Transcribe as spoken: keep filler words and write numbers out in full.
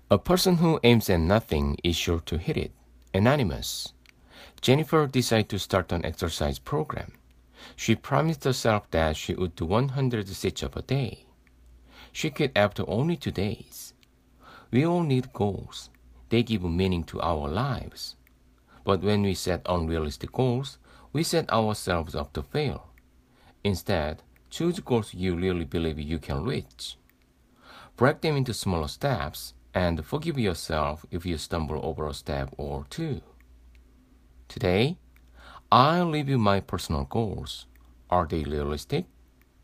A person who aims at nothing is sure to hit it. Anonymous. Jennifer decided to start an exercise program. She promised herself that she would do one hundred sit-ups a day. She quit after only two days. We all need goals. They give meaning to our lives. But when we set unrealistic goals, we set ourselves up to fail. Instead, choose goals you really believe you can reach. Break them into smaller steps and forgive yourself if you stumble over a step or two. Today, I'll leave you my personal goals. Are they realistic?